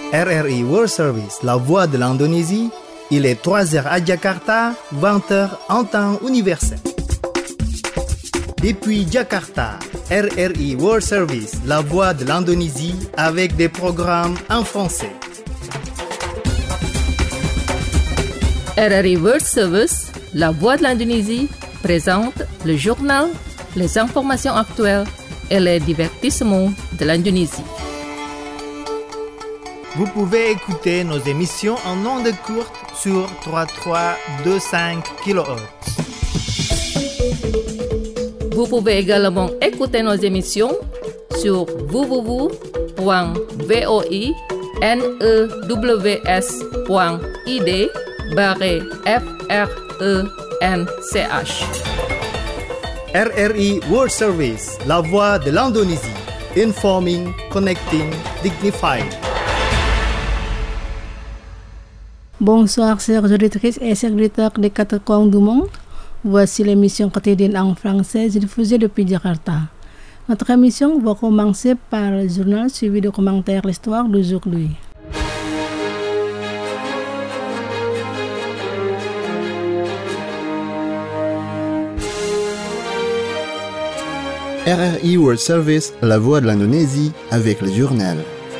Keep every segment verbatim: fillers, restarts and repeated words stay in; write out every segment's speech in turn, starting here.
R R I World Service, la voix de l'Indonésie. Il est trois heures à Jakarta, vingt heures en temps universel. Depuis Jakarta, R R I World Service, la voix de l'Indonésie, avec des programmes en français. R R I World Service, la voix de l'Indonésie, présente le journal, les informations actuelles et les divertissements de l'Indonésie. Vous pouvez écouter nos émissions en ondes courtes sur trente-trois virgule vingt-cinq kilohertz. Vous pouvez également écouter nos émissions sur w w w point voinews point id barre f r e n c h. R R I World Service, la voix de l'Indonésie. Informing, connecting, dignified. Bonsoir chers auditrices et chers auditeurs des quatre coins du monde. Voici l'émission quotidienne en français diffusée depuis Jakarta. Notre émission va commencer par le journal suivi de commentaires l'histoire d'aujourd'hui. R R I World Service, la voix de l'Indonésie, avec le journal.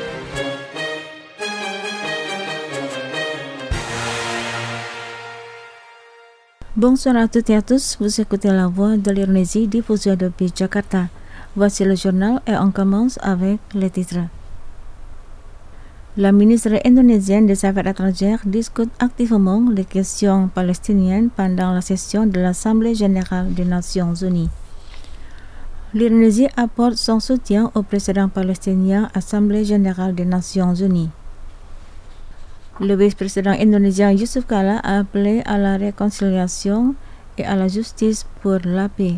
Bonsoir à toutes et à tous, vous écoutez la voix de l'Indonésie diffusée depuis Jakarta. Voici le journal et on commence avec les titres. La ministre indonésienne des Affaires étrangères discute activement les questions palestiniennes pendant la session de l'Assemblée générale des Nations unies. L'Indonésie apporte son soutien au président palestinien Assemblée générale des Nations unies. Le vice-président indonésien Yusuf Kala a appelé à la réconciliation et à la justice pour la paix.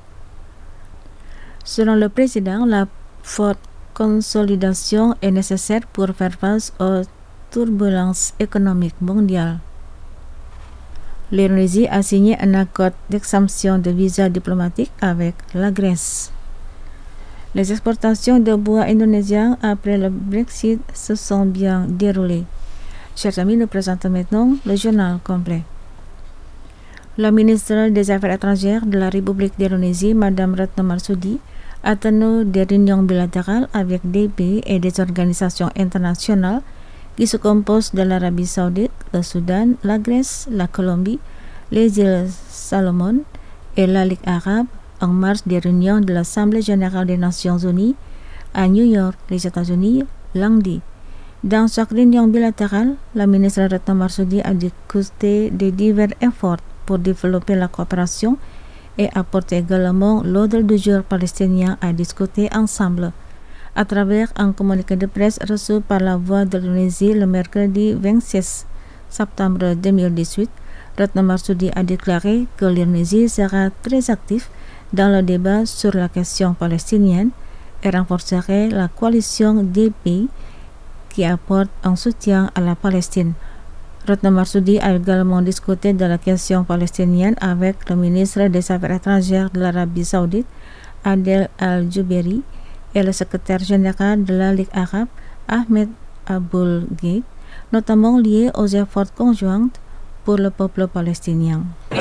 Selon le président, la forte consolidation est nécessaire pour faire face aux turbulences économiques mondiales. L'Indonésie a signé un accord d'exemption de visa diplomatique avec la Grèce. Les exportations de bois indonésiens après le Brexit se sont bien déroulées. Chers amis, nous présentons maintenant le journal complet. La ministre des Affaires étrangères de la République d'Indonésie, Madame Retno Marsudi, a tenu des réunions bilatérales avec des pays et des organisations internationales qui se composent de l'Arabie Saoudite, le Soudan, la Grèce, la Colombie, les îles Salomon et la Ligue arabe en marge des réunions de l'Assemblée générale des Nations unies à New York, les États-Unis, lundi. Dans chaque réunion bilatérale, la ministre Retno Marsudi a discuté des divers efforts pour développer la coopération et apporte également l'ordre du jour palestinien à discuter ensemble. À travers un communiqué de presse reçu par la voix de l'Indonésie le mercredi vingt-six septembre deux mille dix-huit, Retno Marsudi a déclaré que l'Indonésie sera très active dans le débat sur la question palestinienne et renforcerait la coalition des pays qui apporte un soutien à la Palestine. Retno Marsudi a également discuté de la question palestinienne avec le ministre des Affaires étrangères de l'Arabie Saoudite, Adel Al-Jubeiri, et le secrétaire général de la Ligue arabe, Ahmed Aboul-Gheit, notamment liés aux efforts conjoints pour le peuple palestinien.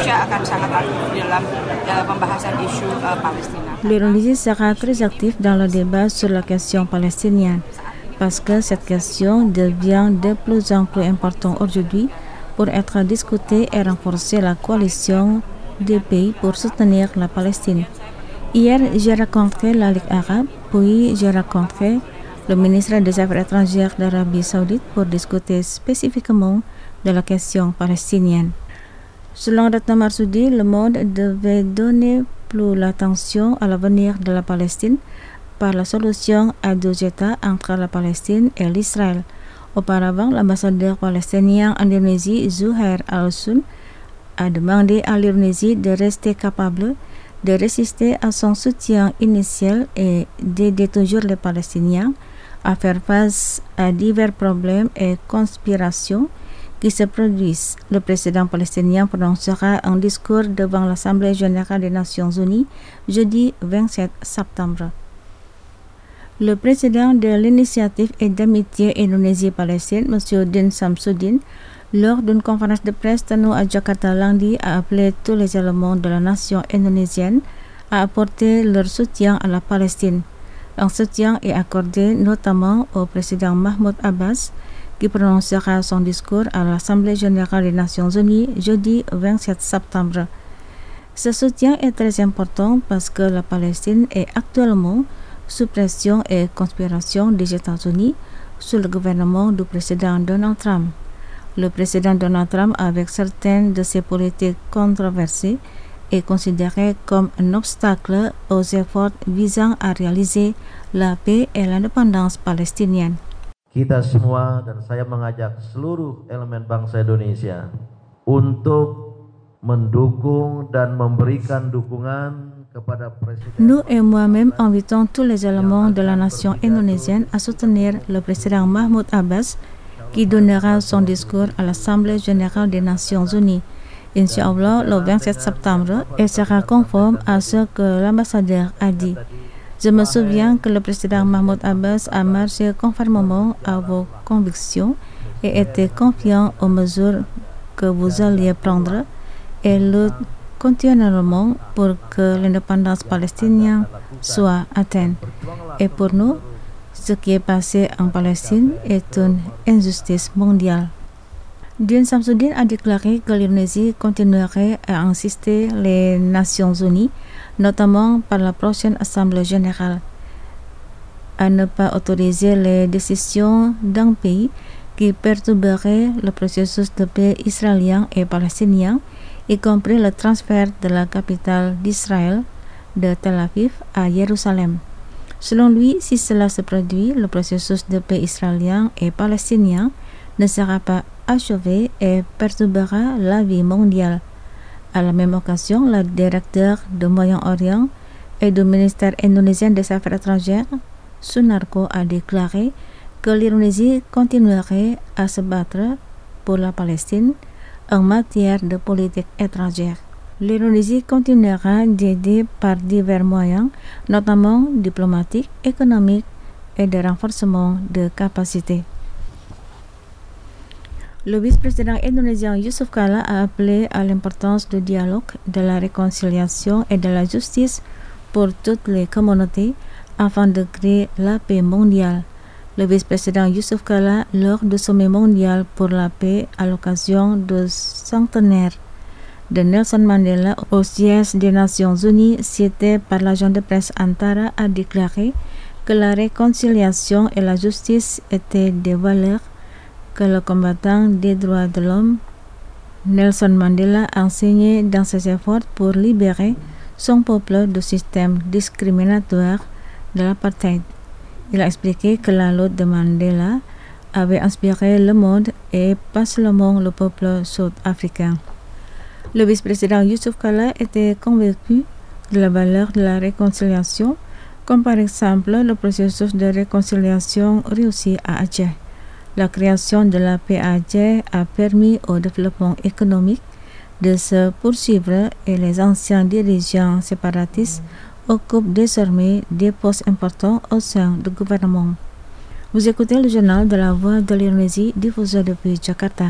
L'Indonésie sera très active dans le débat sur la question palestinienne, parce que cette question devient de plus en plus importante aujourd'hui pour être discutée et renforcer la coalition des pays pour soutenir la Palestine. Hier, j'ai rencontré la Ligue arabe, puis j'ai rencontré le ministre des Affaires étrangères d'Arabie Saoudite pour discuter spécifiquement de la question palestinienne. Selon Retno Marsudi, le monde devait donner plus l'attention à l'avenir de la Palestine par la solution à deux États entre la Palestine et l'Israël. Auparavant, l'ambassadeur palestinien en Indonésie, Zuhair Al-Sun, a demandé à l'Indonésie de rester capable de résister à son soutien initial et d'aider toujours les Palestiniens à faire face à divers problèmes et conspirations qui se produisent. Le président palestinien prononcera un discours devant l'Assemblée générale des Nations unies jeudi vingt-sept septembre. Le président de l'initiative et d'amitié Indonésie-Palestine, M. Din Samsudin, lors d'une conférence de presse tenue à Jakarta lundi, a appelé tous les éléments de la nation indonésienne à apporter leur soutien à la Palestine. Un soutien est accordé notamment au président Mahmoud Abbas, qui prononcera son discours à l'Assemblée générale des Nations unies jeudi vingt-sept septembre. Ce soutien est très important parce que la Palestine est actuellement sous pression et conspiration des États-Unis sous le gouvernement du président Donald Trump. Le président Donald Trump, avec certaines de ses politiques controversées, est considéré comme un obstacle aux efforts visant à réaliser la paix et l'indépendance palestinienne. Kita semua dan saya mengajak seluruh elemen bangsa Indonesia untuk mendukung dan memberikan dukungan kepada Presiden. Nous et moi-même invitons tous les éléments de la nation indonésienne à soutenir le président Mahmoud Abbas qui donnera son discours à l'Assemblée générale des Nations unies. Inch'Allah, le vingt-sept septembre, et sera conforme à ce que l'ambassadeur a dit. Je me souviens que le président Mahmoud Abbas a marché conformément à vos convictions et était confiant aux mesures que vous alliez prendre et lutte continuellement pour que l'indépendance palestinienne soit atteinte. Et pour nous, ce qui est passé en Palestine est une injustice mondiale. Din Samsudin a déclaré que l'Indonésie continuerait à insister les Nations unies, notamment par la prochaine Assemblée générale, à ne pas autoriser les décisions d'un pays qui perturberait le processus de paix israélien et palestinien, y compris le transfert de la capitale d'Israël de Tel Aviv à Jérusalem. Selon lui, si cela se produit, le processus de paix israélien et palestinien ne sera pas achevé et perturbera la vie mondiale. À la même occasion, le directeur du Moyen-Orient et du ministère indonésien des Affaires étrangères, Sunarko, a déclaré que l'Indonésie continuerait à se battre pour la Palestine en matière de politique étrangère. L'Indonésie continuera d'aider par divers moyens, notamment diplomatiques, économiques et de renforcement de capacités. Le vice-président indonésien Yusuf Kala a appelé à l'importance du dialogue, de la réconciliation et de la justice pour toutes les communautés afin de créer la paix mondiale. Le vice-président Yusuf Kala, lors du sommet mondial pour la paix à l'occasion du centenaire de Nelson Mandela au siège des Nations unies, cité par l'agent de presse Antara, a déclaré que la réconciliation et la justice étaient des valeurs que le combattant des droits de l'homme Nelson Mandela a enseigné dans ses efforts pour libérer son peuple du système discriminatoire de l'apartheid. Il a expliqué que la lutte de Mandela avait inspiré le monde et pas seulement le peuple sud-africain. Le vice-président Yusuf Kala était convaincu de la valeur de la réconciliation, comme par exemple le processus de réconciliation réussi à Aceh. La création de la paix à Aceh a permis au développement économique de se poursuivre et les anciens dirigeants séparatistes occupent désormais des postes importants au sein du gouvernement. Vous écoutez le journal de la Voix de l'Indonésie diffusé depuis Jakarta.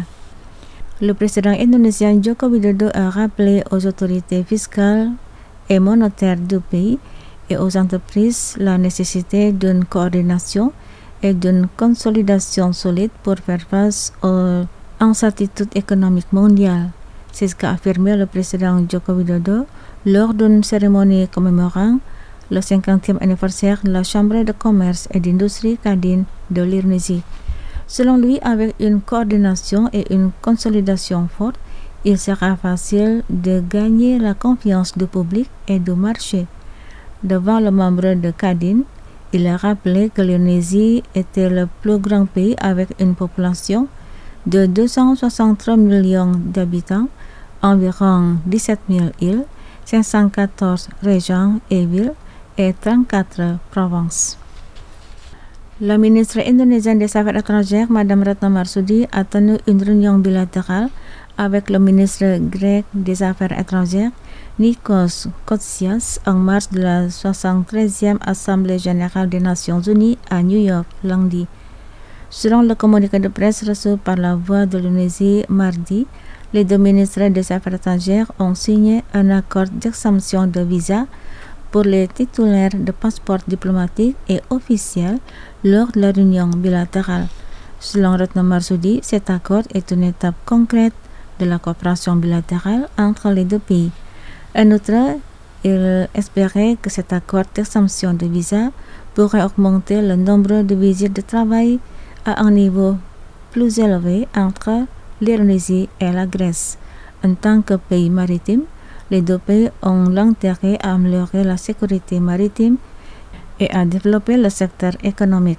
Le président indonésien Joko Widodo a rappelé aux autorités fiscales et monétaires du pays et aux entreprises la nécessité d'une coordination et d'une consolidation solide pour faire face aux incertitudes économiques mondiales. C'est ce qu'a affirmé le président Joko Widodo lors d'une cérémonie commémorant le cinquantième anniversaire de la Chambre de commerce et d'industrie Kadin de l'Indonésie. Selon lui, avec une coordination et une consolidation forte, il sera facile de gagner la confiance du public et du marché. Devant le membre de Kadin, il a rappelé que l'Indonésie était le plus grand pays avec une population de deux cent soixante-trois millions d'habitants, environ dix-sept mille îles, cinq cent quatorze régions et villes et trente-quatre provinces. La ministre indonésienne des Affaires étrangères, Madame Retno Marsudi, a tenu une réunion bilatérale avec le ministre grec des Affaires étrangères, Nikos Kotzias, en marge de la soixante-treizième Assemblée générale des Nations unies à New York lundi. Selon le communiqué de presse reçu par la voix de l'Indonésie mardi, les deux ministres des Affaires étrangères ont signé un accord d'exemption de visa pour les titulaires de passeports diplomatiques et officiels lors de la réunion bilatérale. Selon Retno Marsudi, cet accord est une étape concrète de la coopération bilatérale entre les deux pays. En outre, il espérait que cet accord d'exemption de visa pourrait augmenter le nombre de visites de travail à un niveau plus élevé entre l'Indonésie et la Grèce. En tant que pays maritime, les deux pays ont l'intérêt à améliorer la sécurité maritime et à développer le secteur économique.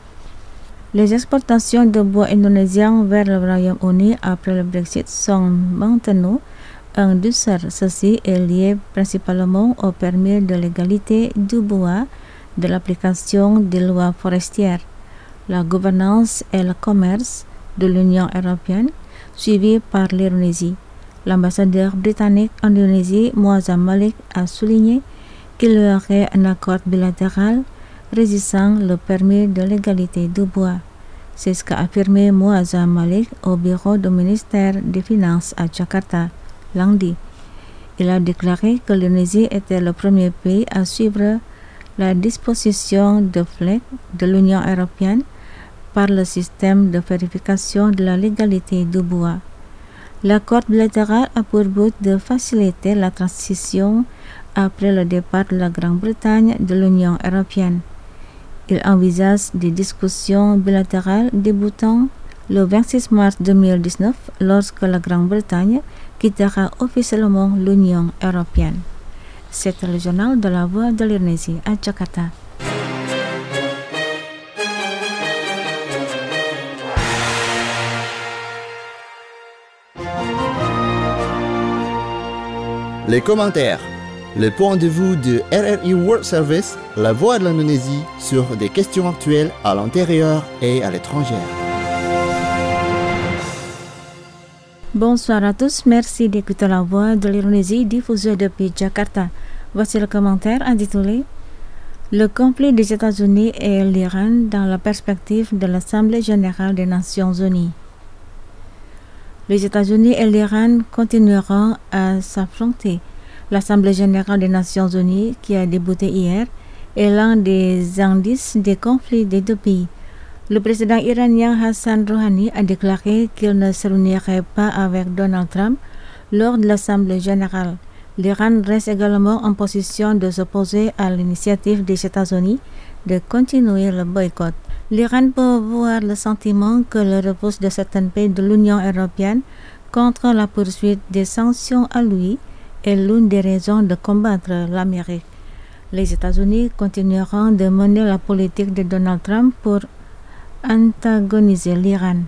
Les exportations de bois indonésien vers le Royaume-Uni après le Brexit sont maintenues en douceur. Ceci est lié principalement au permis de légalité du bois, de l'application des lois forestières, la gouvernance et le commerce de l'Union européenne, suivi par l'Indonésie. L'ambassadeur britannique en Indonésie, Muazzam Malik, a souligné qu'il y aurait un accord bilatéral régissant le permis de légalité du bois. C'est ce qu'a affirmé Muazzam Malik au bureau du ministère des Finances à Jakarta lundi. Il a déclaré que l'Indonésie était le premier pays à suivre la disposition de F L E G de l'Union européenne par le système de vérification de la légalité du bois. L'accord bilatéral a pour but de faciliter la transition après le départ de la Grande-Bretagne de l'Union européenne. Il envisage des discussions bilatérales débutant le vingt-six mars deux mille dix-neuf lorsque la Grande-Bretagne quittera officiellement l'Union européenne. C'est le journal de la Voix de l'Indonésie à Jakarta. Les commentaires. Le point de vue de R R I World Service, la voix de l'Indonésie sur des questions actuelles à l'intérieur et à l'étranger. Bonsoir à tous, merci d'écouter la voix de l'Indonésie diffusée depuis Jakarta. Voici le commentaire intitulé Le conflit des États-Unis et l'Iran dans la perspective de l'Assemblée générale des Nations unies. Les États-Unis et l'Iran continueront à s'affronter. L'Assemblée générale des Nations unies, qui a débuté hier, est l'un des indices des conflits des deux pays. Le président iranien Hassan Rouhani a déclaré qu'il ne se réunirait pas avec Donald Trump lors de l'Assemblée générale. L'Iran reste également en position de s'opposer à l'initiative des États-Unis de continuer le boycott. L'Iran peut avoir le sentiment que le repousse de certains pays de l'Union européenne contre la poursuite des sanctions à lui est l'une des raisons de combattre l'Amérique. Les États-Unis continueront de mener la politique de Donald Trump pour antagoniser l'Iran.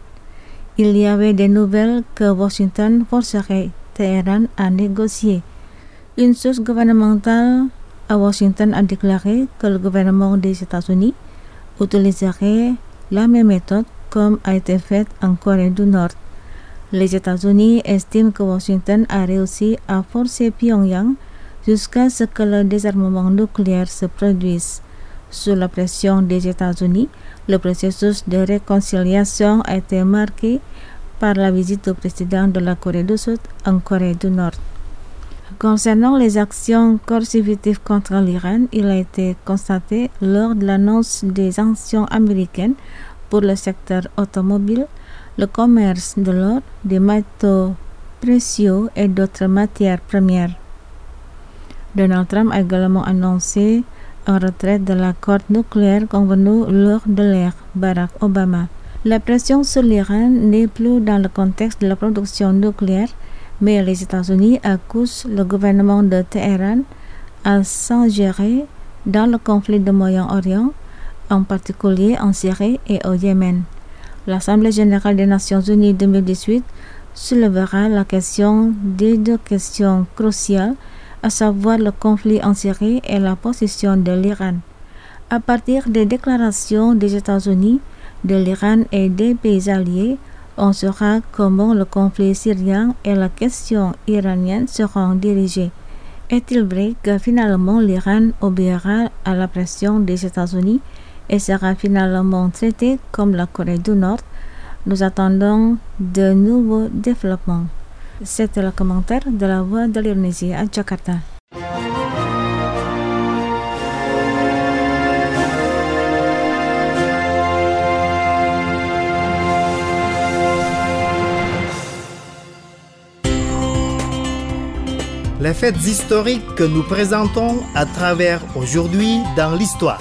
Il y avait des nouvelles que Washington forcerait Téhéran à négocier. Une source gouvernementale à Washington a déclaré que le gouvernement des États-Unis utiliserait la même méthode comme a été faite en Corée du Nord. Les États-Unis estiment que Washington a réussi à forcer Pyongyang jusqu'à ce que le désarmement nucléaire se produise. Sous la pression des États-Unis, le processus de réconciliation a été marqué par la visite du président de la Corée du Sud en Corée du Nord. Concernant les actions coercitives contre l'Iran, il a été constaté lors de l'annonce des sanctions américaines pour le secteur automobile, le commerce de l'or, des métaux précieux et d'autres matières premières. Donald Trump a également annoncé un retrait de l'accord nucléaire convenu lors de l'ère Barack Obama. La pression sur l'Iran n'est plus dans le contexte de la production nucléaire, mais les États-Unis accusent le gouvernement de Téhéran à s'ingérer dans le conflit du Moyen-Orient, en particulier en Syrie et au Yémen. L'Assemblée générale des Nations unies deux mille dix-huit soulèvera la question des deux questions cruciales, à savoir le conflit en Syrie et la position de l'Iran. À partir des déclarations des États-Unis, de l'Iran et des pays alliés, On saura comment le conflit syrien et la question iranienne seront dirigés. Est-il vrai que finalement l'Iran obéira à la pression des États-Unis et sera finalement traité comme la Corée du Nord? Nous attendons de nouveaux développements. C'était le commentaire de la Voix de l'Indonésie à Jakarta. Les faits historiques que nous présentons à travers aujourd'hui dans l'histoire.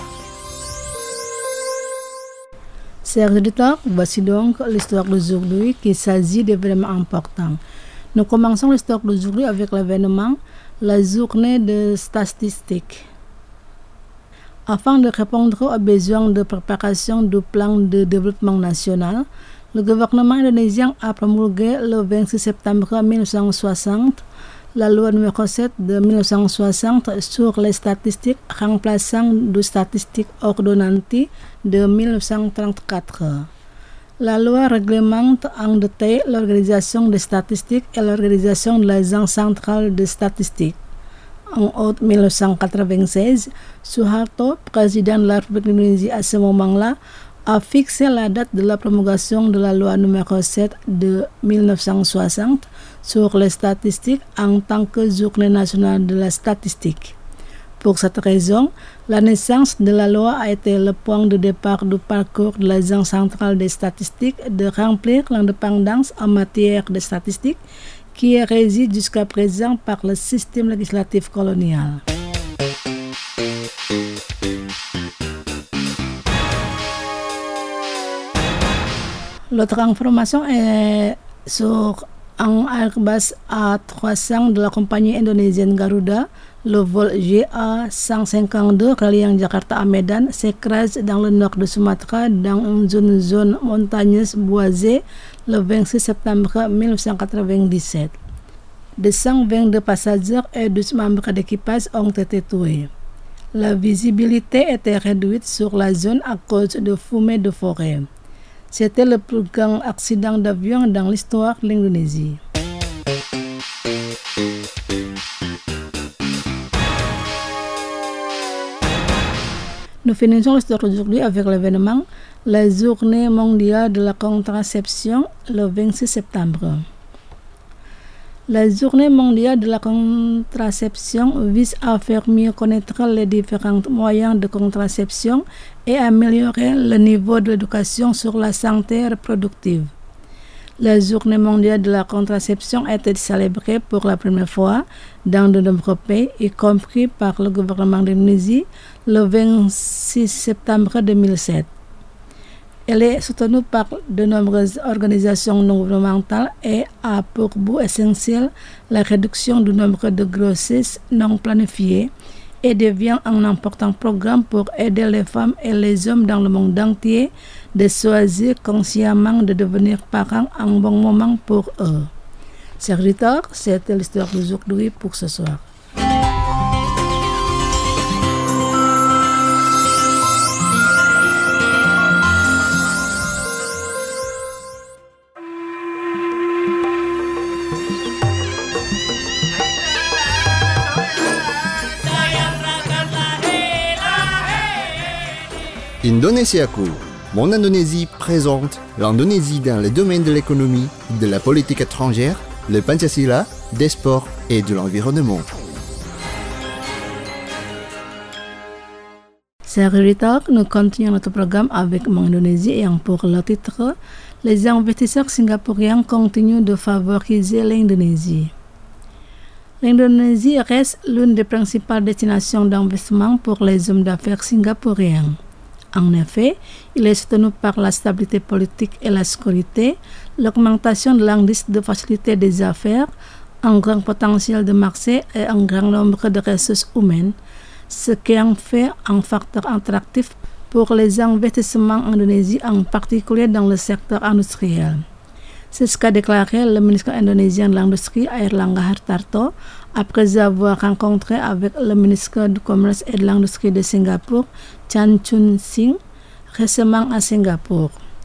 Chers auditeurs, voici donc l'histoire d'aujourd'hui qui s'agit d'événements importants. Nous commençons l'histoire d'aujourd'hui avec l'événement la journée de statistique. Afin de répondre aux besoins de préparation du plan de développement national, le gouvernement indonésien a promulgué le vingt-six septembre mille neuf cent soixante la loi numéro sept de mille neuf cent soixante sur les statistiques remplaçant du statistique ordonnanti de mille neuf cent trente-quatre. La loi réglemente en détail l'organisation des statistiques et l'organisation de l'agence centrale de statistiques. En août mille neuf cent quatre-vingt-seize, Suharto, président de la République d'Indonésie à ce moment-là, a fixé la date de la promulgation de la loi numéro sept de mille neuf cent soixante sur les statistiques en tant que journée nationale de la statistique. Pour cette raison, la naissance de la loi a été le point de départ du parcours de l'Agence centrale des statistiques de remplir l'indépendance en matière de statistiques qui est régie jusqu'à présent par le système législatif colonial. L'autre information est sur un Airbus A trois cents de la compagnie indonésienne Garuda. Le vol G A cent cinquante-deux reliant Jakarta à Medan s'écrase dans le nord de Sumatra dans une zone, zone montagneuse boisée le vingt-six septembre mille neuf cent quatre-vingt-dix-sept. De cent vingt-deux passagers et douze membres d'équipage ont été tués. La visibilité était réduite sur la zone à cause de fumée de forêt. C'était le plus grand accident d'avion dans l'histoire de l'Indonésie. Nous finissons l'histoire d'aujourd'hui avec l'événement la journée mondiale de la contraception le vingt-six septembre. La journée mondiale de la contraception vise à faire mieux connaître les différents moyens de contraception et améliorer le niveau de l'éducation sur la santé reproductive. La journée mondiale de la contraception a été célébrée pour la première fois dans de nombreux pays, y compris par le gouvernement d'Indonésie, le vingt-six septembre deux mille sept. Elle est soutenue par de nombreuses organisations non gouvernementales et a pour but essentiel la réduction du nombre de grossesses non planifiées et devient un important programme pour aider les femmes et les hommes dans le monde entier de choisir consciemment de devenir parents en bon moment pour eux. Chers auditeurs, c'était l'histoire d'aujourd'hui pour ce soir. Indonesiaku, Mon Indonésie présente l'Indonésie dans le domaine de l'économie, de la politique étrangère, le Pancasila, des sports et de l'environnement. Chers auditeurs, nous continuons notre programme avec Mon Indonésie et pour le titre, les investisseurs singapouriens continuent de favoriser l'Indonésie. L'Indonésie reste l'une des principales destinations d'investissement pour les hommes d'affaires singapouriens. En effet, il est soutenu par la stabilité politique et la sécurité, l'augmentation de l'indice de facilité des affaires, un grand potentiel de marché et un grand nombre de ressources humaines, ce qui en fait un facteur attractif pour les investissements en Indonésie, en particulier dans le secteur industriel. C'est ce qu'a déclaré le ministre indonésien de l'Industrie, Airlangga Hartarto, après avoir rencontré avec le ministre du Commerce et de l'Industrie de Singapour, Chan Chun Sing, récemment à Singapour.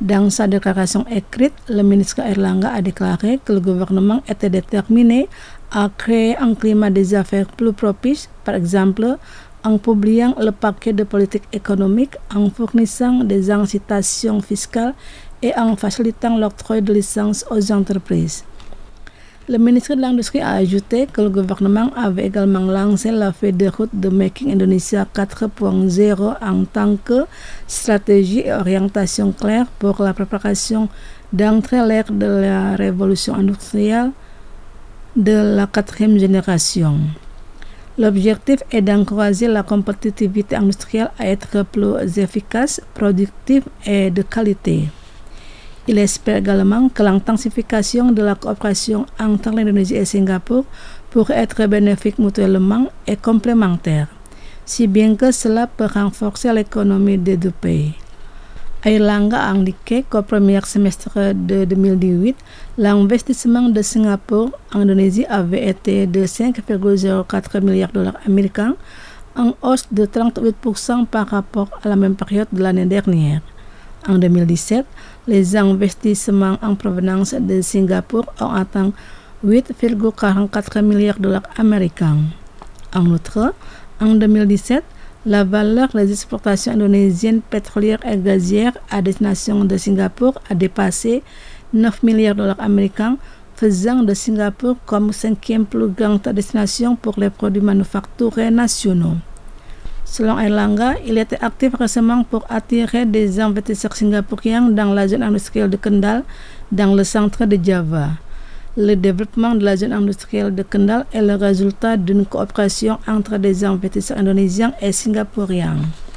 Dans sa déclaration écrite, le ministre Airlangga a déclaré que le gouvernement était déterminé à créer un climat des affaires plus propice, par exemple en publiant le paquet de politique économique, en fournissant des incitations fiscales et en facilitant l'octroi de licences aux entreprises. Le ministre de l'Industrie a ajouté que le gouvernement avait également lancé la feuille de route de Making Indonesia quatre point zéro en tant que stratégie et orientation claire pour la préparation d'entrer l'ère de la révolution industrielle de la quatrième génération. L'objectif est d'encourager la compétitivité industrielle à être plus efficace, productive et de qualité. Il espère également que l'intensification de la coopération entre l'Indonésie et Singapour pourrait être bénéfique mutuellement et complémentaire, si bien que cela peut renforcer l'économie des deux pays. Airlangga a indiqué qu'au premier semestre de deux mille dix-huit, l'investissement de Singapour en Indonésie avait été de cinq virgule zéro quatre milliards de dollars américains, en hausse de trente-huit pour cent par rapport à la même période de l'année dernière. En deux mille dix-sept, les investissements en provenance de Singapour ont atteint huit virgule quarante-quatre milliards de dollars américains. En outre, en deux mille dix-sept, la valeur des exportations indonésiennes pétrolières et gazières à destination de Singapour a dépassé neuf milliards de dollars américains, faisant de Singapour comme cinquième plus grande destination pour les produits manufacturés nationaux. Selon Airlangga, il était actif récemment pour attirer des investisseurs singapouriens dans la zone industrielle de Kendal, dans le centre de Java. Le développement de la zone industrielle de Kendal est le résultat d'une coopération entre des investisseurs indonésiens et singapouriens.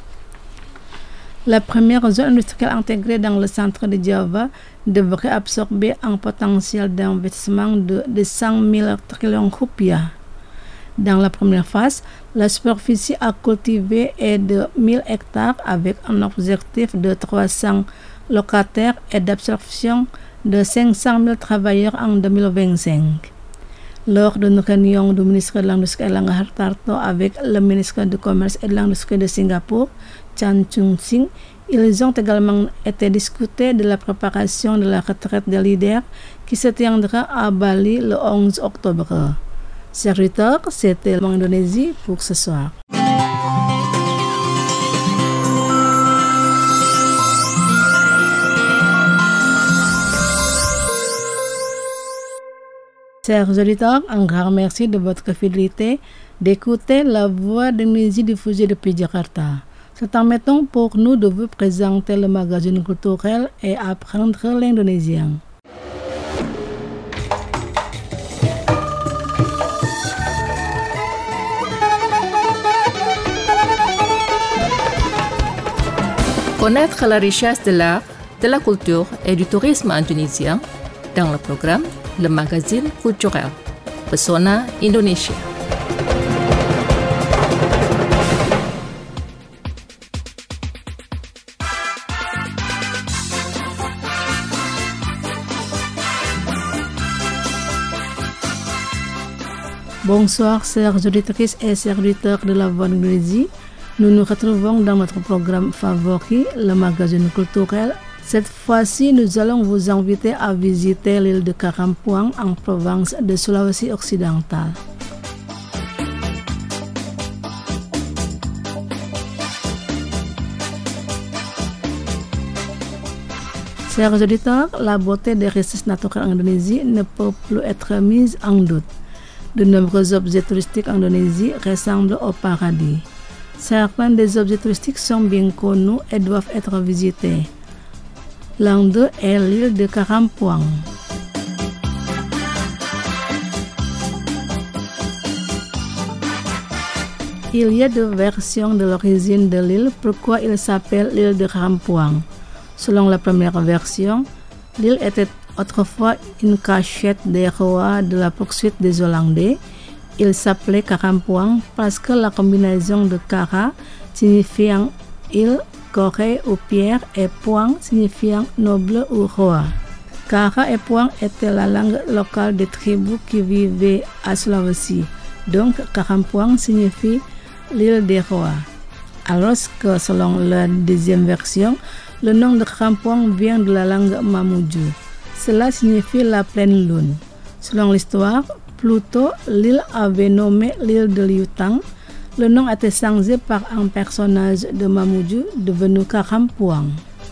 La première zone industrielle intégrée dans le centre de Java devrait absorber un potentiel d'investissement de, de cent mille trillions rupiah. Dans la première phase, la superficie à cultiver est de mille hectares avec un objectif de trois cents locataires et d'absorption de cinq cent mille travailleurs en deux mille vingt-cinq. Lors d'une réunion du ministre de l'Industrie Airlangga Hartarto avec le ministre du Commerce et de l'Industrie de Singapour, Chan Chun Sing, ils ont également été discutés de la préparation de la retraite des leaders qui se tiendra à Bali le onze octobre. Chers auditeurs, c'était l'Indonésie pour ce soir. Chers auditeurs, un grand merci de votre fidélité d'écouter la voix d'Indonésie diffusée depuis Jakarta. C'est un temps pour nous de vous présenter le magazine culturel et apprendre l'indonésien. Connaître la richesse de l'art, de la culture et du tourisme indonésien dans le programme Le Magazine Culturel, Pesona Indonesia. Bonsoir, chers auditrices et chers auditeurs de la Voix d'Indonésie. Nous nous retrouvons dans notre programme favori, le magazine culturel. Cette fois-ci, nous allons vous inviter à visiter l'île de Karampuang en province de Sulawesi occidentale. Chers auditeurs, la beauté des ressources naturelles en Indonésie ne peut plus être mise en doute. De nombreux objets touristiques en Indonésie ressemblent au paradis. Certains des objets touristiques sont bien connus et doivent être visités. L'un d'eux est l'île de Karampuang. Il y a deux versions de l'origine de l'île, pourquoi il s'appelle l'île de Karampuang. Selon la première version, l'île était autrefois une cachette des rois de la poursuite des Hollandais. Il s'appelait Karampuang parce que la combinaison de Kara signifiant île, Corée ou pierre et Puang signifiant noble ou roi. Kara et Puang étaient la langue locale des tribus qui vivaient à Sulawesi. Donc Karampuang signifie l'île des rois. Alors que selon la deuxième version, Le nom de Karampuang vient de la langue Mamuju. Cela signifie la pleine lune. Selon l'histoire, Pluto, l'île avait nommé l'île de Liutang. Le nom a été changé par un personnage de Mamuju devenu Karampuang.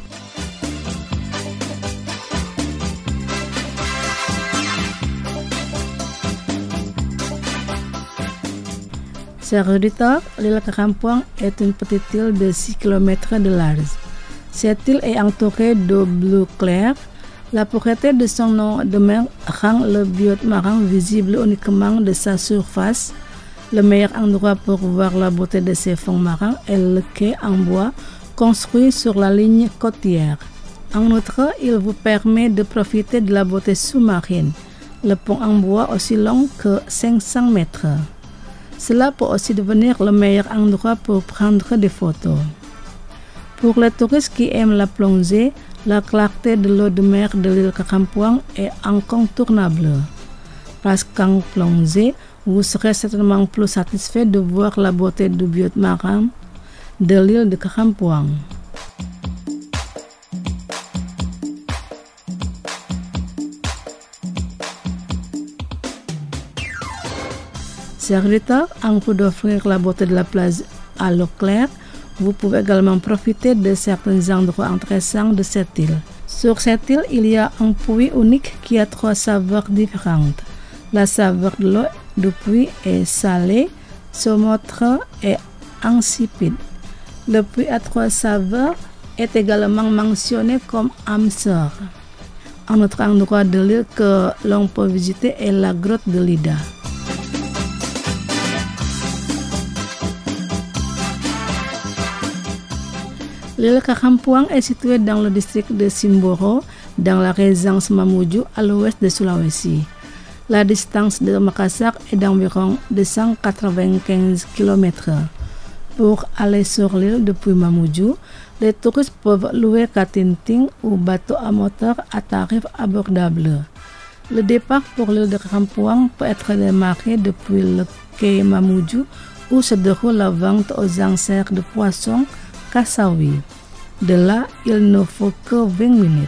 Chers auditeurs, l'île Karampuang est une petite île de six kilomètres de large. Cette île est entourée d'eau bleue claire. La pureté de son nom de mer rend le biote marin visible uniquement de sa surface. Le meilleur endroit pour voir la beauté de ces fonds marins est le quai en bois construit sur la ligne côtière. En outre, il vous permet de profiter de la beauté sous-marine. Le pont en bois aussi long que cinq cents mètres. Cela peut aussi devenir le meilleur endroit pour prendre des photos. Pour les touristes qui aiment la plongée, la clarté de l'eau de mer de l'île Karampuang est incontournable. Parce qu'en plongée, vous serez certainement plus satisfait de voir la beauté du biote marin de l'île de Karampuang. Chers auditeurs, en plus d'offrir la beauté de la plage à l'eau claire, vous pouvez également profiter de certains endroits intéressants de cette île. Sur cette île, il y a un puits unique qui a trois saveurs différentes. La saveur de l'eau du puits est salée, saumâtre et insipide. Le puits à trois saveurs est également mentionné comme âme sœur. Un autre endroit de l'île que l'on peut visiter est la grotte de Lida. L'île Karampuang est située dans le district de Simboro, dans la région Mamuju, à l'ouest de Sulawesi. La distance de Makassar est d'environ deux cent quatre-vingt-quinze kilomètres. Pour aller sur l'île depuis Mamuju, les touristes peuvent louer katinting ou bateau à moteur à tarif abordable. Le départ pour l'île de Karampuang peut être démarré depuis le quai Mamuju, où se déroule la vente aux enchères de poissons Kassawi. De là, il ne faut que vingt minutes.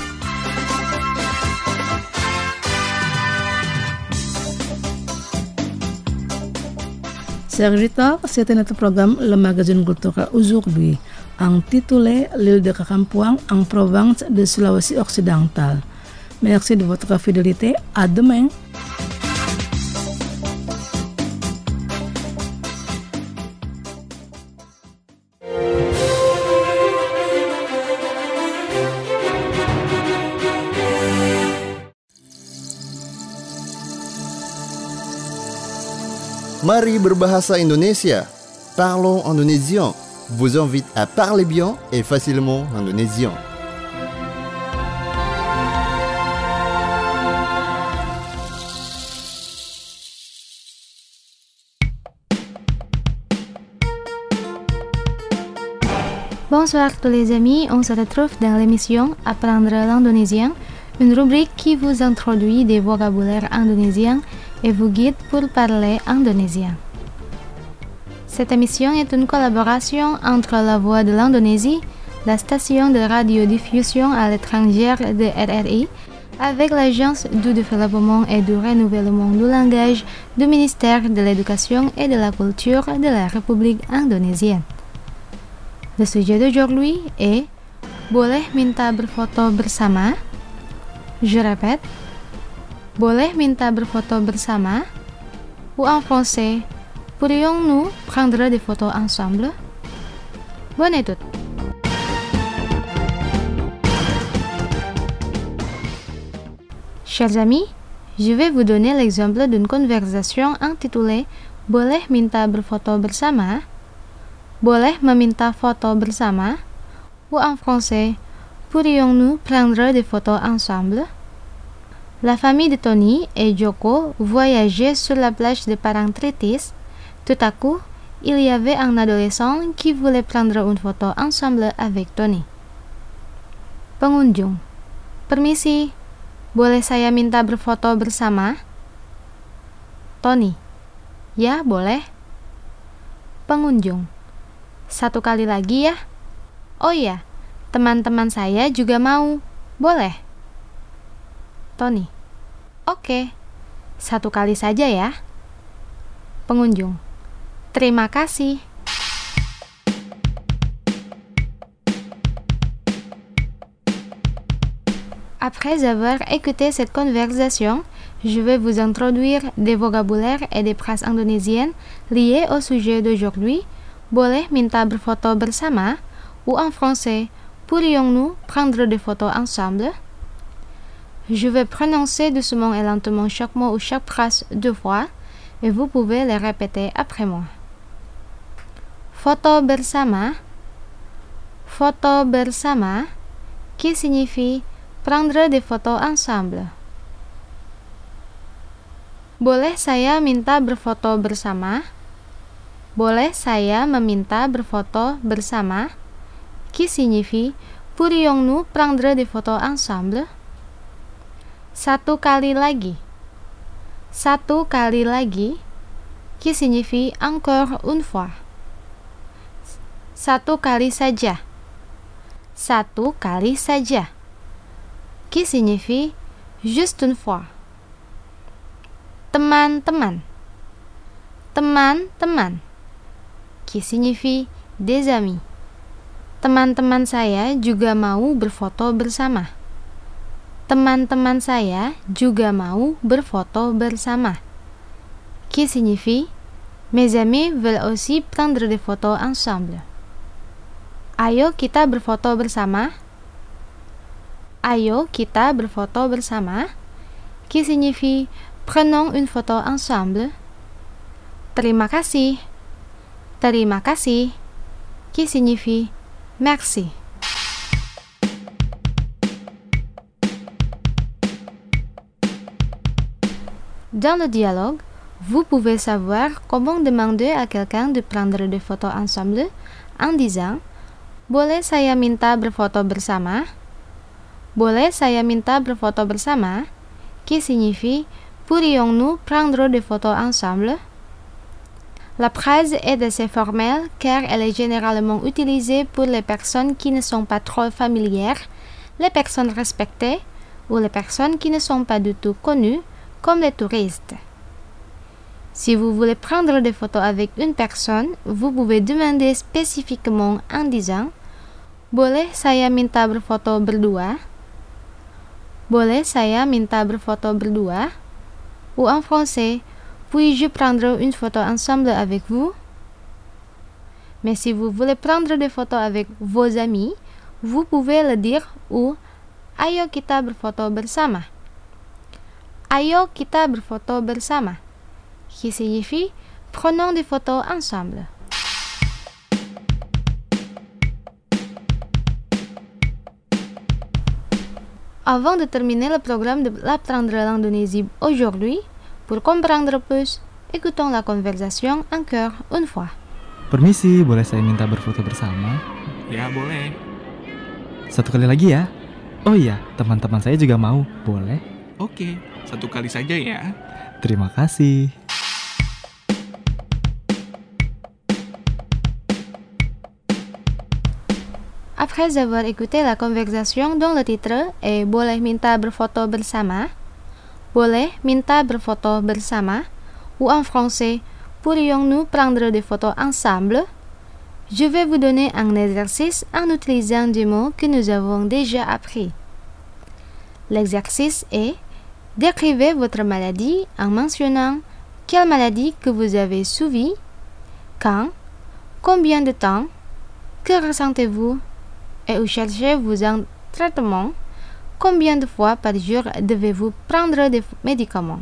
Chers auditeurs, c'était notre programme Le Magazine Culturel aujourd'hui, intitulé L'île de Karampuang en province de Sulawesi occidentale. Merci de votre fidélité. À demain. Mari berbahasa Indonesia. Parlons indonésien. Vous invite à parler bien et facilement indonésien. Bonsoir tous les amis, on se retrouve dans l'émission Apprendre l'indonésien, une rubrique qui vous introduit des vocabulaires indonésiens et vous guide pour parler indonésien. Cette émission est une collaboration entre La Voix de l'Indonésie, la station de radiodiffusion à l'étranger de R R I, avec l'Agence du développement et du renouvellement du langage du ministère de l'Éducation et de la Culture de la République indonésienne. Le sujet d'aujourd'hui est Boleh minta berfoto bersama? Je répète, Boleh minta berfoto bersama? Ou en français, pourrions-nous prendre des photos ensemble? Bonne écoute. Chers amis, je vais vous donner l'exemple d'une conversation intitulée Boleh minta berfoto bersama? Boleh meminta foto bersama? Ou en français, pourrions-nous prendre des photos ensemble? La famille de Tony et Joko voyageaient sur la plage de Parangtritis. Tout à coup, il y avait un adolescent qui voulait prendre une photo ensemble avec Tony. Pengunjung, permisi, boleh saya minta berfoto bersama? Tony, ya boleh. Pengunjung, satu kali lagi ya. Oh ya, Teman-teman saya juga mau. Boleh? Tony. Oke. Satu kali saja ya. Pengunjung. Terima kasih. Après avoir écouté cette conversation, je vais vous introduire des vocabulaires et des phrases indonésiennes liées au sujet d'aujourd'hui. Boleh minta berfoto bersama? Ou en français, pourrions-nous prendre des photos ensemble? Je vais prononcer doucement et lentement chaque mot ou chaque phrase deux fois et vous pouvez les répéter après moi. Foto bersama, foto bersama, qui signifie prendre des photos ensemble. Boleh saya minta berfoto bersama? Boleh saya meminta berfoto bersama? Qui signifie pourrions-nous prendre des photos ensemble? Satu kali lagi. Satu kali lagi, qui signifie encore une fois. Satu kali saja. Satu kali saja, qui signifie juste une fois. Teman-teman. Teman-teman, qui signifie des amis. Teman-teman saya juga mau berfoto bersama. Teman-teman saya juga mau berfoto bersama, qui signifie mes amis veulent aussi prendre des photos ensemble. Ayo kita berfoto bersama. Ayo kita berfoto bersama, qui signifie prenons une photo ensemble. Terima kasih. Terima kasih, qui signifie merci. Dans le dialogue, vous pouvez savoir comment demander à quelqu'un de prendre des photos ensemble en disant boleh saya minta berfoto bersama? Boleh saya minta berfoto bersama? Qui signifie pourrions-nous prendre des photos ensemble? La phrase est assez formelle car elle est généralement utilisée pour les personnes qui ne sont pas trop familières, les personnes respectées ou les personnes qui ne sont pas du tout connues, comme les touristes. Si vous voulez prendre des photos avec une personne, vous pouvez demander spécifiquement en disant boleh saya minta berfoto berdua? Boleh saya minta berfoto berdua? Ou en français, puis-je prendre une photo ensemble avec vous? Mais si vous voulez prendre des photos avec vos amis, vous pouvez le dire ou ayo kita berfoto bersama. Ayo kita berfoto bersama, qui signifie prenons des photos ensemble. Avant de terminer le programme de l'apprendre l'Indonésie aujourd'hui, pour comprendre plus, écoutons la conversation encore une fois. Permisi, boleh saya minta berfoto bersama? Ya, boleh. Satu kali lagi ya? Oh iya, teman-teman saya juga mau. Boleh? Oke, satu kali saja ya. Terima kasih. Après avoir écouté la conversation dont le titre est boleh minta berfoto bersama, boleh minta berfoto bersama, ou en français, pourrions-nous prendre des photos ensemble? Je vais vous donner un exercice en utilisant des mots que nous avons déjà appris. L'exercice est décrivez votre maladie en mentionnant quelle maladie que vous avez suivie, quand, combien de temps, que ressentez-vous et où cherchez-vous un traitement, combien de fois par jour devez-vous prendre des médicaments.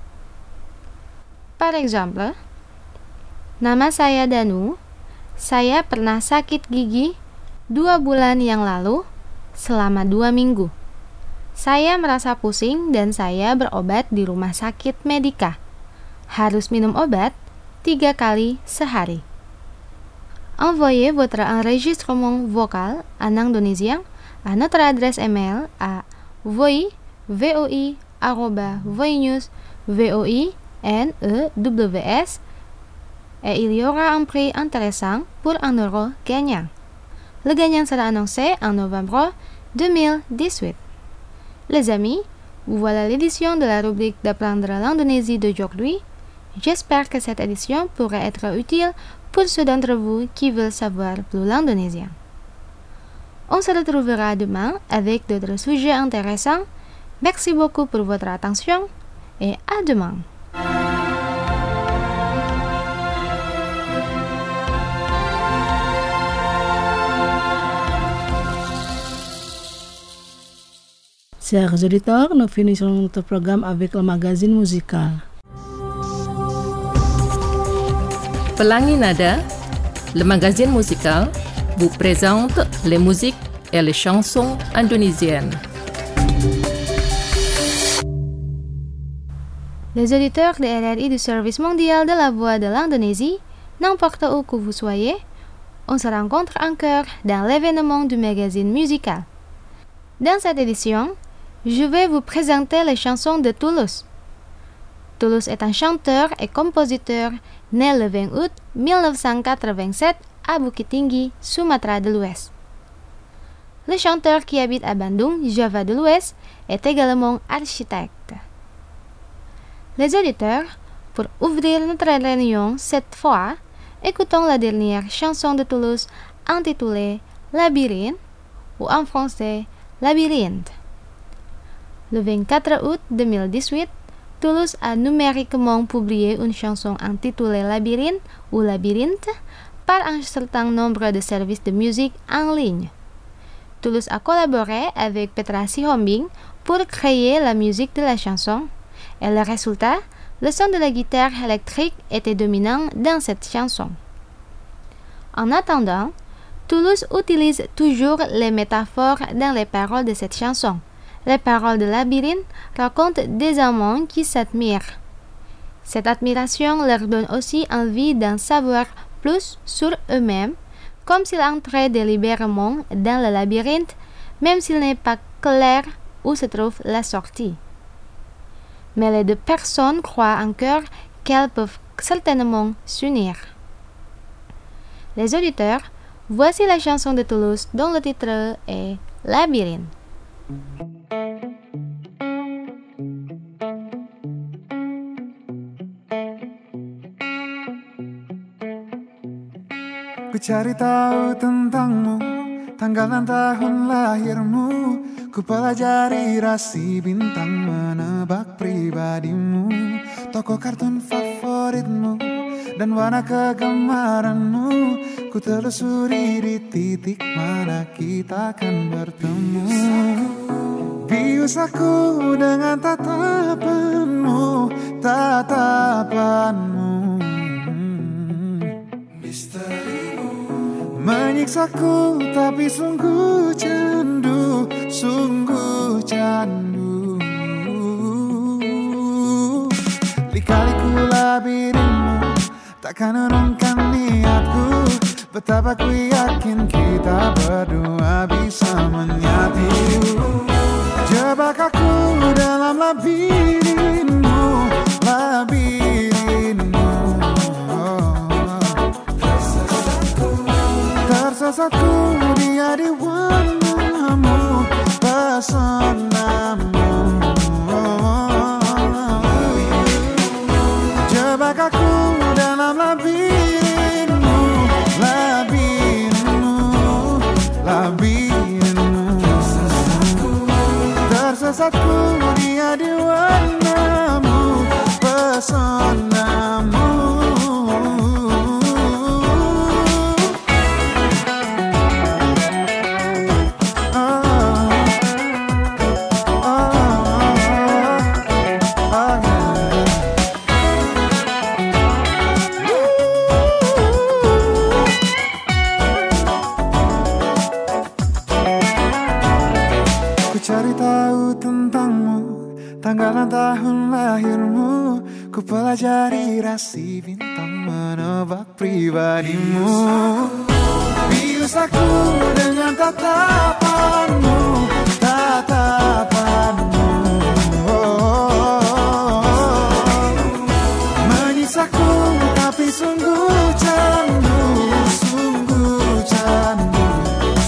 Par exemple, nama saya Danu, saya pernah sakit gigi dua bulan yang lalu selama dua minggu. Saya merasa pusing dan saya berobat di rumah sakit Medika. Harus minum obat tiga kali sehari. Envoyez votre enregistrement vocal en indonésien à notre adresse email à voi, voi, arroba voinews, voi, n e w s et il y aura un prix intéressant pour un euro gagnant. Le gagnant sera annoncé en novembre deux mille dix-huit. Les amis, voilà l'édition de la rubrique d'apprendre l'Indonésie d'aujourd'hui. J'espère que cette édition pourra être utile pour ceux d'entre vous qui veulent savoir plus l'indonésien. On se retrouvera demain avec d'autres sujets intéressants. Merci beaucoup pour votre attention et à demain. Chers auditeurs, nous finissons notre programme avec le magazine musical. Pelangi Nada, le magazine musical, vous présente les musiques et les chansons indonésiennes. Les auditeurs de R R I du service mondial de la voix de l'Indonésie, n'importe où que vous soyez, on se rencontre encore dans l'événement du magazine musical. Dans cette édition, je vais vous présenter les chansons de Tulus. Tulus est un chanteur et compositeur né le vingt août mille neuf cent quatre-vingt-sept à Bukit Tinggi, Sumatra de l'Ouest. Le chanteur qui habite à Bandung, Java de l'Ouest, est également architecte. Les auditeurs, pour ouvrir notre réunion cette fois, écoutons la dernière chanson de Tulus intitulée Labyrinthe ou en français Labyrinthe. Le vingt-quatre août deux mille dix-huit, Tulus a numériquement publié une chanson intitulée Labyrinthe ou Labyrinthe par un certain nombre de services de musique en ligne. Tulus a collaboré avec Petra Sihombing pour créer la musique de la chanson, et le résultat, le son de la guitare électrique était dominant dans cette chanson. En attendant, Tulus utilise toujours les métaphores dans les paroles de cette chanson. Les paroles de Labyrinthe racontent des amants qui s'admirent. Cette admiration leur donne aussi envie d'en savoir plus sur eux-mêmes, comme s'ils entraient délibérément dans le labyrinthe, même s'il n'est pas clair où se trouve la sortie. Mais les deux personnes croient encore qu'elles peuvent certainement s'unir. Les auditeurs, voici la chanson de Tulus dont le titre est Labyrinthe. Ku cari tahu tentangmu, tanggal dan tahun lahirmu. Ku pelajari rasi bintang, menebak pribadimu, tokoh kartun favoritmu, dan warna kegemaranmu. Ku telusuri di titik mana kita akan bertemu. Bius aku dengan tatapanmu, tatapanmu. Menyiksaku tapi sungguh candu, sungguh candu. Lika-liku labirintmu takkan urungkan niatku. Betapa ku yakin kita berdua bisa menyatu. Jebak aku dalam labirintmu, labirintmu. Tersesatku dia di warnamu, pesonamu. Jebak aku dalam labirintmu, labirintmu, labirintmu. Tersesatku dia di warnamu, pesonamu. Tanggalan tahun lahirmu, ku pelajari rasi bintang, menebak pribadimu. Bius aku dengan tatapanmu, tatapanmu. Oh, oh, oh. Menyiksaku tapi sungguh candu, sungguh candu.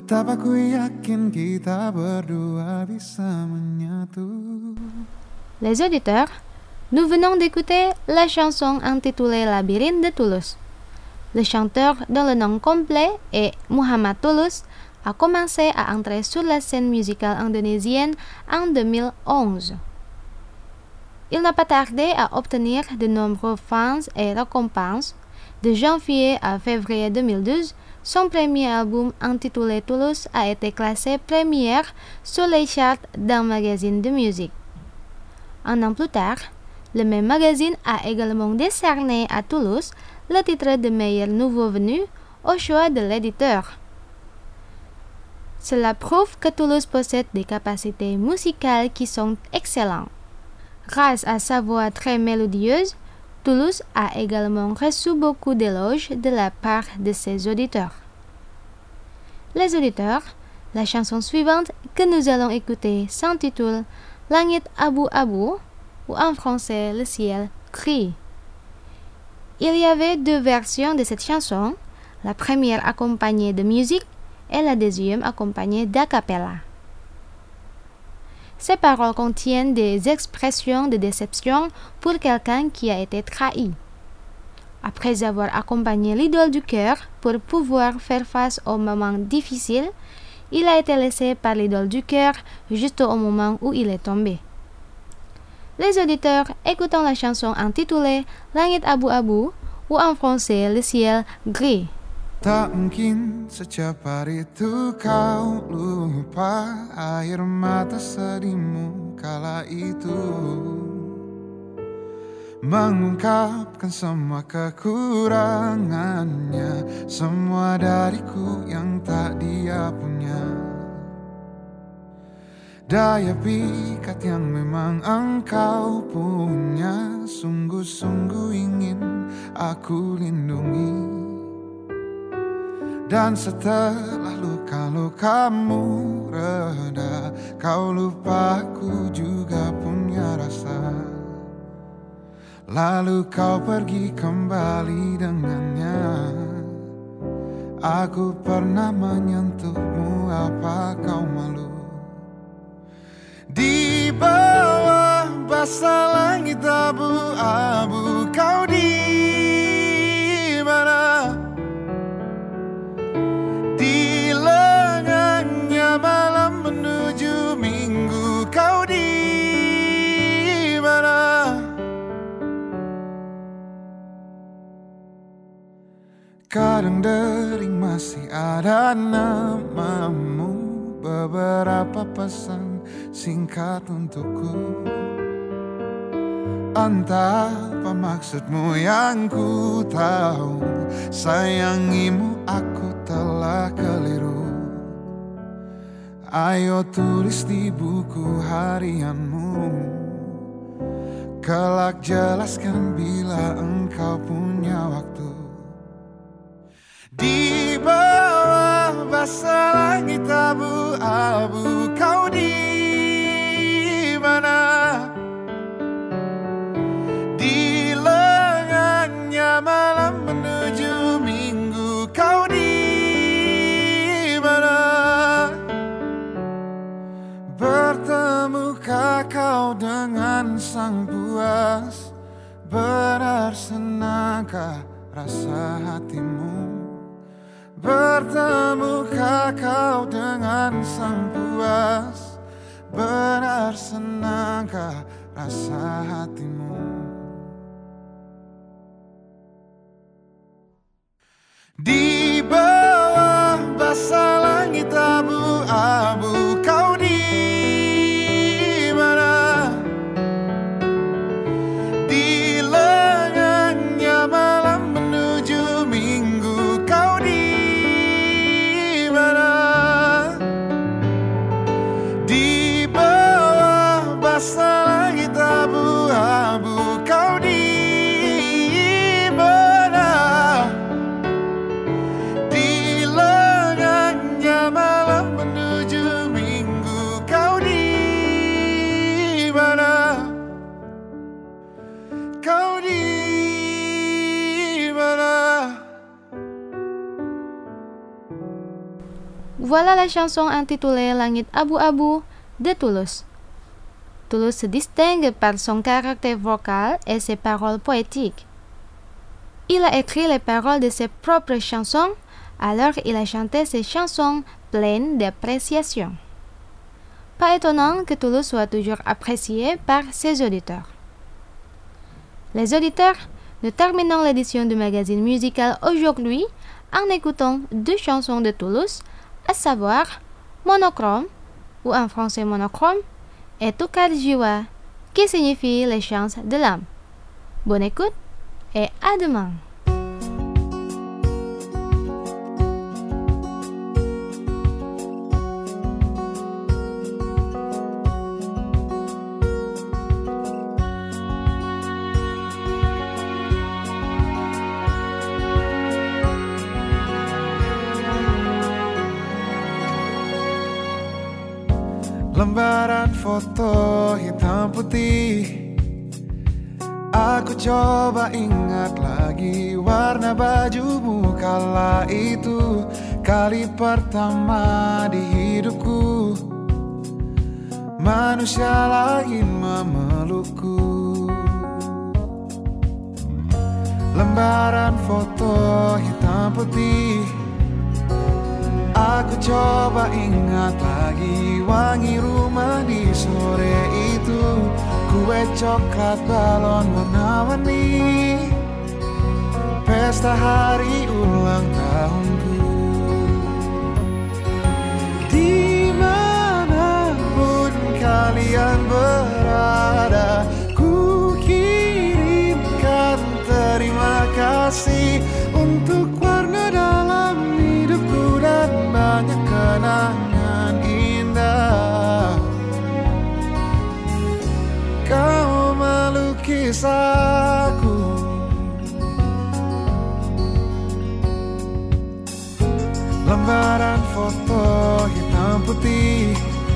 Betapa ku yakin kita berdua bisa menyatu. Les auditeurs, nous venons d'écouter la chanson intitulée Labyrinthe de Toulouse. Le chanteur, dont le nom complet est Muhammad Tulus, a commencé à entrer sur la scène musicale indonésienne en deux mille onze. Il n'a pas tardé à obtenir de nombreux fans et récompenses. De janvier à février deux mille douze, son premier album intitulé Toulouse a été classé première sur les charts d'un magazine de musique. Un an plus tard, le même magazine a également décerné à Toulouse le titre de meilleur nouveau venu au choix de l'éditeur. Cela prouve que Toulouse possède des capacités musicales qui sont excellentes. Grâce à sa voix très mélodieuse, Toulouse a également reçu beaucoup d'éloges de la part de ses auditeurs. Les auditeurs, la chanson suivante que nous allons écouter s'intitule Langit Abu-Abu, ou en français Le ciel gris. Il y avait deux versions de cette chanson, la première accompagnée de musique et la deuxième accompagnée d'a cappella. Ces paroles contiennent des expressions de déception pour quelqu'un qui a été trahi. Après avoir accompagné l'idole du cœur pour pouvoir faire face aux moments difficiles, il a été laissé par l'idole du cœur juste au moment où il est tombé. Les auditeurs, écoutons la chanson intitulée Langit Abu-Abu, ou en français Le ciel gris. Tak mungkin secepat itu kau lupa air mata sedihmu kala itu, mengungkapkan semua kekurangannya, semua dariku yang tak dia punya. Daya pikat yang memang engkau punya, sungguh-sungguh ingin aku lindungi. Dan setelah luka-lukamu reda, kau lupa aku juga punya rasa. Lalu kau pergi kembali dengannya. Aku pernah menyentuhmu, apa kau malu? Di bawah basah langit abu-abu, kau di mana? Di lengannya malam menuju minggu, kau di mana? Kadang dering masih ada namamu, beberapa pesan singkat untukku. Entah apa maksudmu yang ku tahu, sayangimu aku telah keliru. Ayo tulis di buku harianmu, kelak jelaskan bila engkau punya waktu. Di bawah basah langit abu-abu, kau di mana? Di lengannya malam menuju minggu, kau di mana? Bertemukah kau dengan sang puas? Benar senangkah rasa hatimu? Bertemukah kau dengan sang puas? Benar senangkah rasa hatimu? Di bawah basah langit abu-abu, kau di mana? Di lengannya malam menuju minggu, kau di mana? Di bawah basah langit abu-abu, kau di mana? Voilà la chanson intitulée Langit Abu-Abu de Toulouse. Toulouse se distingue par son caractère vocal et ses paroles poétiques. Il a écrit les paroles de ses propres chansons, alors il a chanté ses chansons pleines d'appréciation. Pas étonnant que Toulouse soit toujours apprécié par ses auditeurs. Les auditeurs, nous terminons l'édition du magazine musical aujourd'hui en écoutant deux chansons de Toulouse, à savoir Monochrome, ou en français monochrome, et Tukar Jiwa, qui signifie les chants de l'âme. Bonne écoute et à demain. Lembaran foto hitam putih, aku coba ingat lagi warna bajumu kala itu. Kali pertama di hidupku, manusia lain memelukku. Lembaran foto hitam putih, aku coba ingat lagi wangi rumah di sore itu. Kue coklat balon warna-warni, pesta hari ulang tahunku. Dimanapun kalian berada, ku kirimkan terima kasih untuk warna dalam hidupku dan banyak kenangan indah. Kau melukis aku, lembaran foto hitam putih,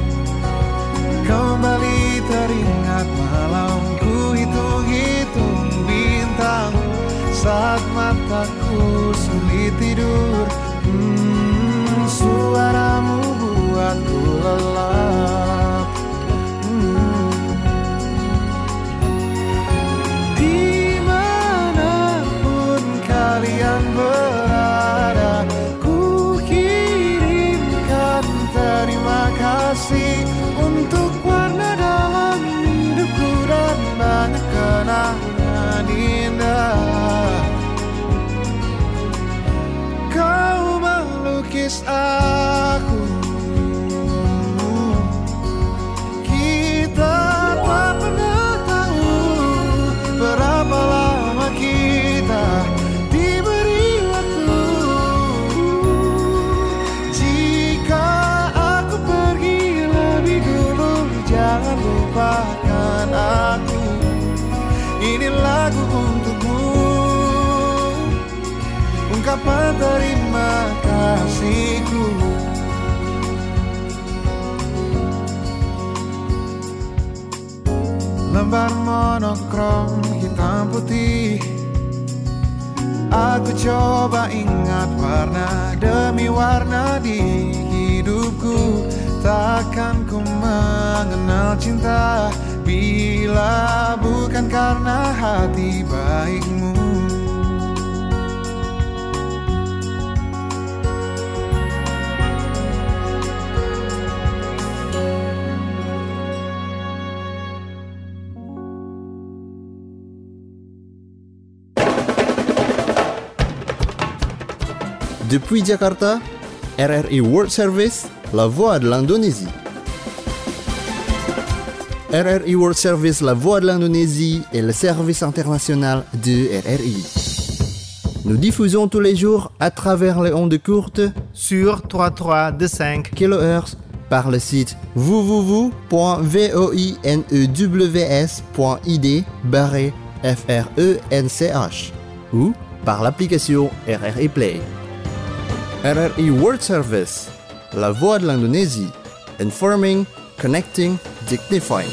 kembali teringat malamku hitung-hitung bintang saat mataku sulit tidur. Hmm, suaramu buatku lelap. Hmm. Dimanapun kalian berada, ku kirimkan terima kasih untuk warna dalam hidupku dan banyak kenangan indah. Kau melukis aku, kita tak pernah tahu berapa lama kita diberi waktu. Jika aku pergi lebih dulu, jangan lupakan aku. Ini lagu untukmu, ungkapan terima kasihku. Lembar monokrom hitam putih, aku coba ingat warna demi warna di hidupku. Takkan ku mengenal cinta bila bukan karena hati baikmu. Depuis Jakarta, R R I World Service, la voix de l'Indonésie. R R I World Service, la voix de l'Indonésie est le service international de R R I. Nous diffusons tous les jours à travers les ondes courtes sur trois virgule trois deux cinq kilohertz par le site w w w point voinews point i d barré f r e n c h ou par l'application R R I Play. R R I World Service, la voix de l'Indonésie, informing, connecting, dignifying.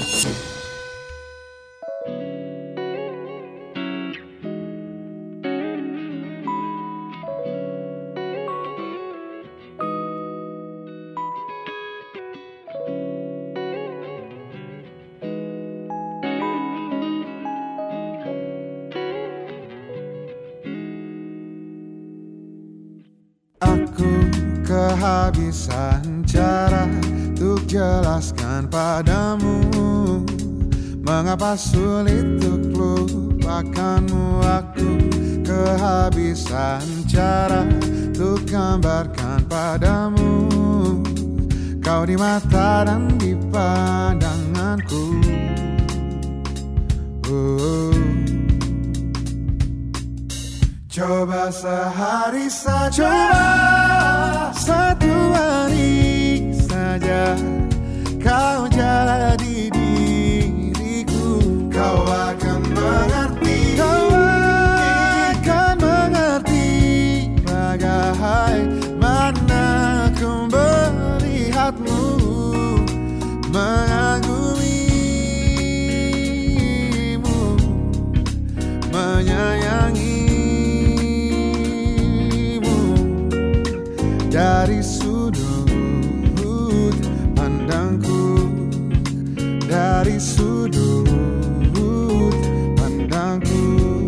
kehabisan cara untuk jelaskan padamu mengapa sulit untuk lupakanmu. Aku kehabisan cara untuk gambarkan padamu kau di mata dan di pandanganku. Oh. Coba sehari saja, coba satu hari saja kau jadi diriku, kau akan mengerti, kau akan mengerti bagaimana ku melihatmu, mengagumimu, menyayangi dari sudut pandangku, dari sudut pandangku.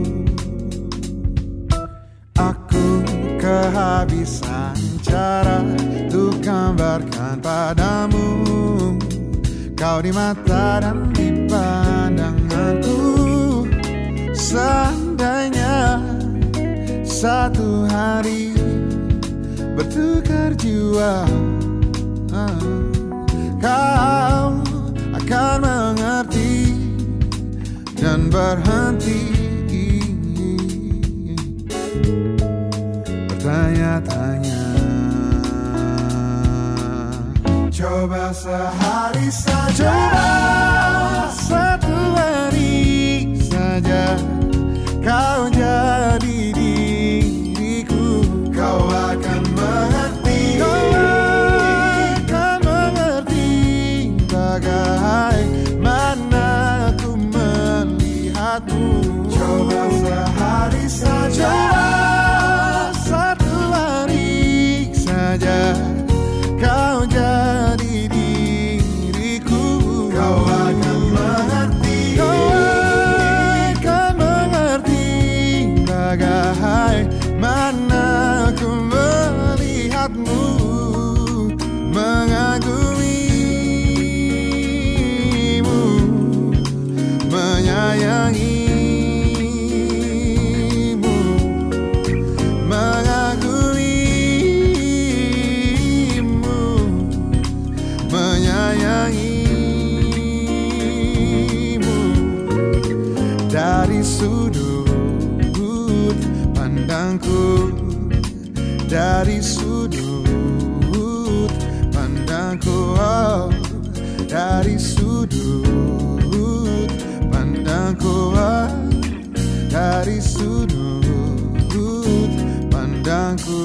Aku kehabisan cara untuk gambarkan padamu kau di mata dan di pandanganku. Seandainya satu hari bertukar jiwa, kau akan mengerti dan berhenti bertanya-tanya. Coba sehari saja, coba satu hari saja kau jadi diriku, kau akan mengerti, kau akan mengerti bagaimana ku melihatmu. Coba sehari saja, satu hari saja kau jadi diriku, kau akan mengerti, kau akan mengerti bagaimana ku melihatmu, mengagumimu, menyayangimu, mengagumimu, menyayangimu dari sudut pandangku, dari sudut pandangku, oh, dari sudut pandangku, oh, dari sudut pandangku.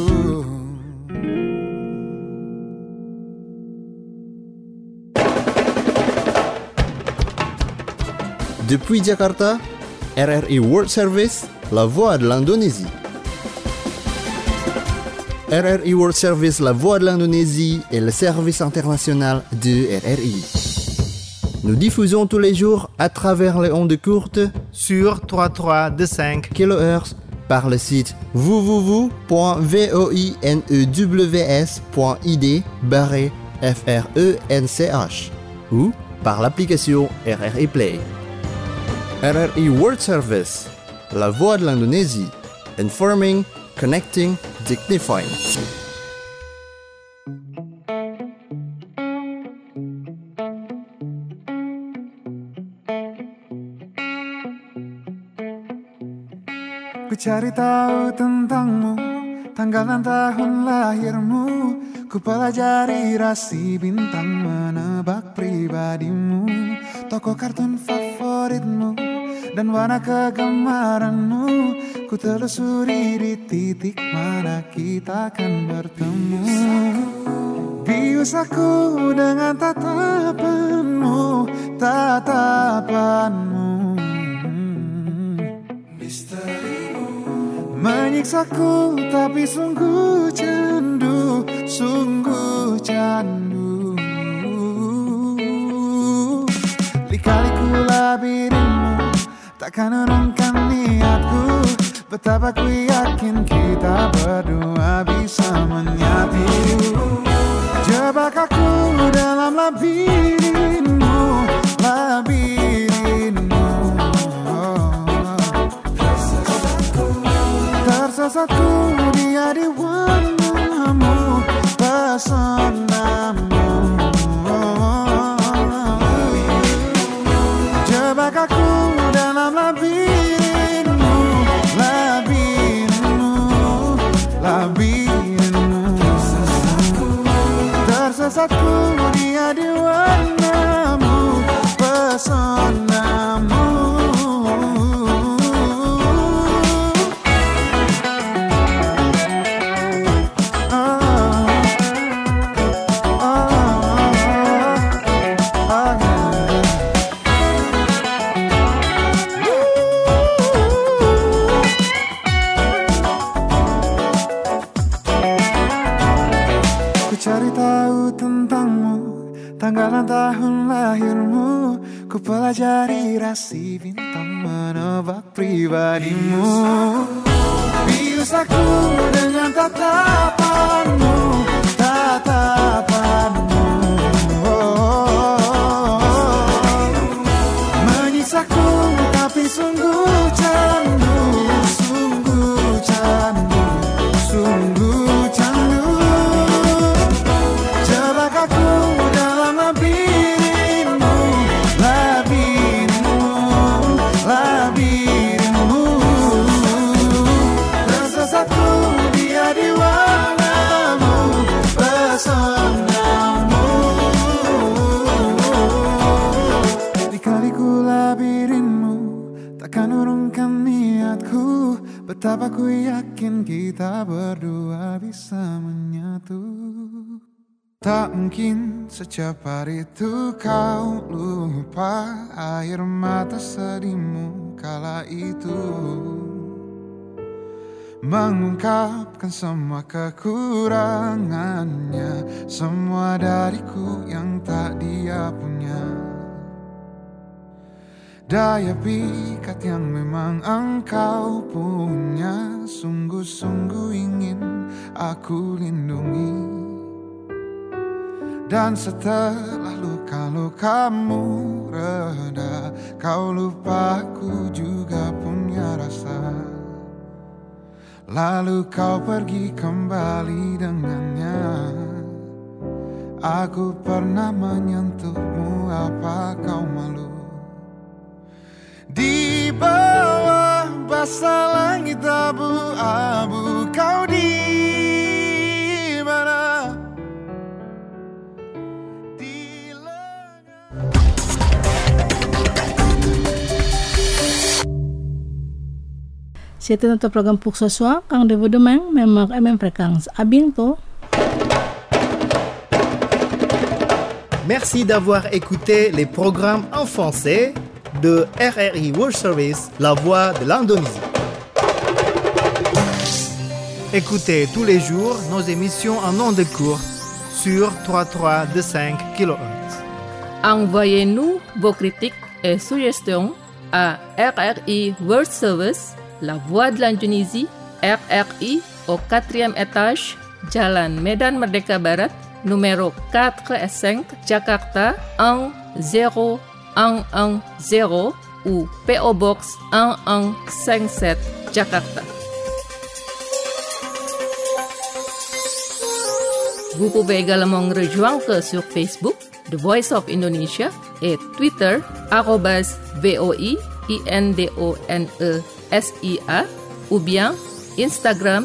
Depuis Jakarta, R R I World Service, la voix de l'Indonésie. R R I World Service, la voix de l'Indonésie est le service international de R R I. Nous diffusons tous les jours à travers les ondes courtes sur trois trois deux cinq kilohertz par le site w w w point voinews point i d barré F R E N C H ou par l'application R R I Play. R R I World Service, la voix de l'Indonésie, informing, connecting, dignifying. Ku cari tahu tentangmu, tanggal dan tahun lahirmu. Ku pelajari rasi bintang, menebak pribadimu, tokoh kartun favoritmu, dan warna kegemaranmu. Ku telusuri di titik mana kita akan bertemu. Bius aku dengan tatapanmu, tatapanmu. Menyiksaku tapi sungguh candu, sungguh candu. Lika-liku labirinmu takkan urungkan niatku. betapa ku yakin kita berdua bisa menyatu. Jebak aku dalam labirinmu, labirinmu. Tersesatku dia di warnamu, pesonamu. Jebak aku dalam labirinmu, labirinmu, labirinmu. Tersesatku dia di warnamu, pesonamu. Cari tahu tentangmu, tanggalan tahun lahirmu. Ku pelajari rasi bintang menebak pribadimu. Bius aku dengan tatapanmu, tatapanmu. Oh, menyisaku tapi sungguh candu, sungguh candu, sungguh candu. Aku dalam labirinmu, labirinmu, labirinmu. Tersesatku dia di warnamu, pesonamu. Dikaliku labirinmu, takkan urungkan niatku. Betapa ku yakin kita berdua bisa menyatu. Tak mungkin secepat itu kau lupa air mata sedihmu kala itu. Mengungkapkan semua kekurangannya, semua dariku yang tak dia punya. Daya pikat yang memang engkau punya, sungguh-sungguh ingin aku lindungi. Dan setelah luka-lukamu reda, kau lupa aku juga punya rasa. Lalu kau pergi kembali dengannya. Aku pernah menyentuhmu, apa kau malu? Di bawah basah langit abu-abu, kau di mana? C'était notre programme pour ce soir. Rendez-vous demain, même heure et même fréquence. À bientôt. Merci d'avoir écouté les programmes en français de R R I World Service, la voix de l'Indonésie. Écoutez tous les jours nos émissions en ondes courtes sur trois virgule trois deux cinq kilohertz. Envoyez-nous vos critiques et suggestions à R R I World Service, la voix de l'Indonésie, R R I au quatrième étage, Jalan Medan Merdeka Barat, numéro quatre et cinq, Jakarta un zéro un un zéro ou P O Box un un cinq sept, Jakarta. Vous pouvez également nous rejoindre sur Facebook, The Voice of Indonesia, et Twitter, arobase V O I I N D O N E S I A, ou bien Instagram,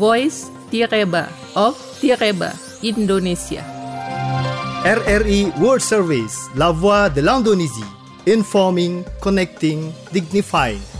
voice-of-ba Indonesia. R R I World Service, la voix de l'Indonésie. Informing, connecting, dignifying.